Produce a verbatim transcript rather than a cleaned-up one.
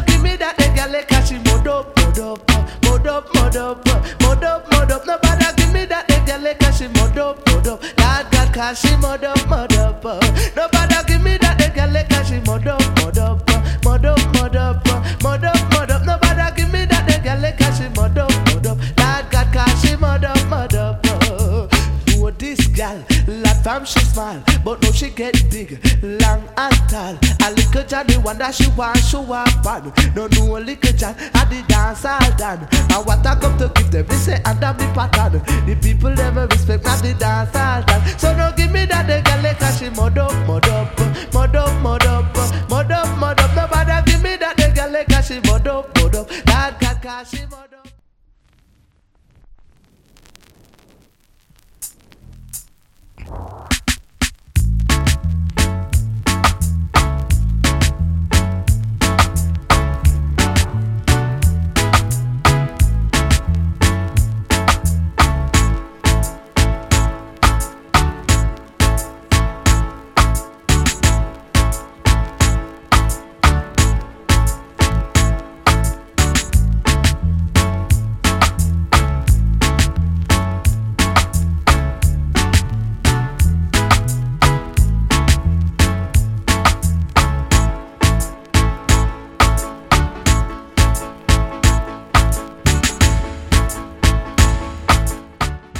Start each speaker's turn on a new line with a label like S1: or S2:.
S1: don't give me that the girl like she mod up, mod up, mod up, mod up, mod up, mod up. Nobody give me that the girl like she mod up, mod up. Lord God, cause she mod up, mod up. Nobody give me that the girl like she mod up, mod up, mod up, mod up, mod up, mod up. Nobody give me that the girl like she mod up, mod up. Lord God, cause she mod up, mod up. Oh, this girl, lad fam she smile, but no she get big, long and tall. A little John the one that she want show up on. No no little John at the dance all done. And what I come to give them, they say under me pattern. The people never respect not the dance all done. So no give me that the girl like she mod up, mod up, mod up, mod up, mod up, mod up. Nobody give me that the girl like she mod up, mod up. That cat cause she mod up.